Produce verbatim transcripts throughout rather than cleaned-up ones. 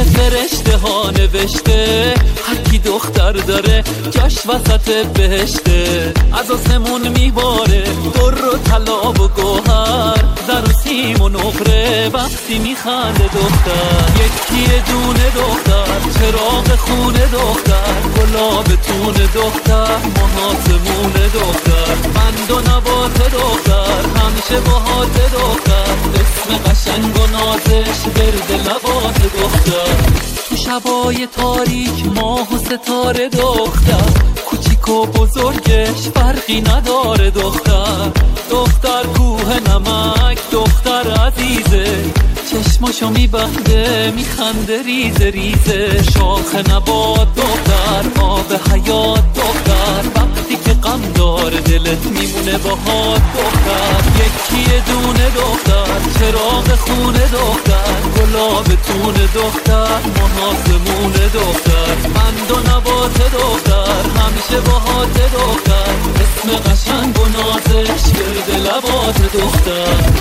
فرشته ها نوشته هر کی دختر داره جاش وسط بهشته. از آسمون میباره در و طلا و گوهر، زر و سیم و نقره وقتی میخنده دختر. یکی دونه دختر چراغ خونه دختر، گلاب تون دختر محاتمون دختر. بند و نبات دختر همیشه باهات دختر، اسم قشنگ و نازش برد لبات دختر. تو شبای تاریک ماه و ستاره دختر، کوچیک و بزرگش فرقی نداره دختر. دختر کوه نمک دختر عزیزه، چشماشو میبنده میخنده ریزه ریزه. شاخ نبات دختر آب حیات دختر، وقتی که غم داره دلت میمونه باهات دختر. یکی دونه دختر چراغ خونه دختر، گلاب تون دختر محاسمون دختر. بند و نبات دختر همیشه باهات دختر، اسم قشنگ و نازش گرد لبات دختر.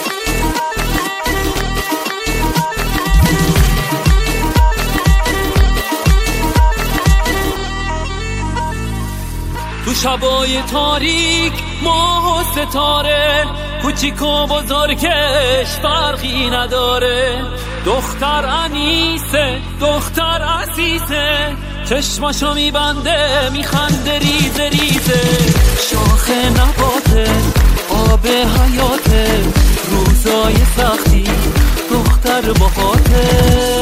تو شبای تاریک ماه و ستاره، کوچیک و بزرگش فرقی نداره. دختر انیسه دختر عزیزه، چشماشو میبنده میخنده ریزه ریزه. شاخ نباته آب حیاته، روزای سختی دختر باهاته.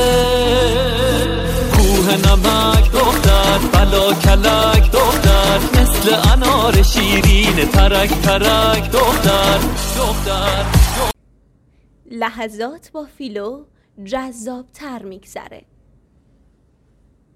کوه نمک دختر بلا کلک دختر، مثل انار شیرین ترک ترک دختر دختر. لحظات با فیلو جذاب تر میگذره.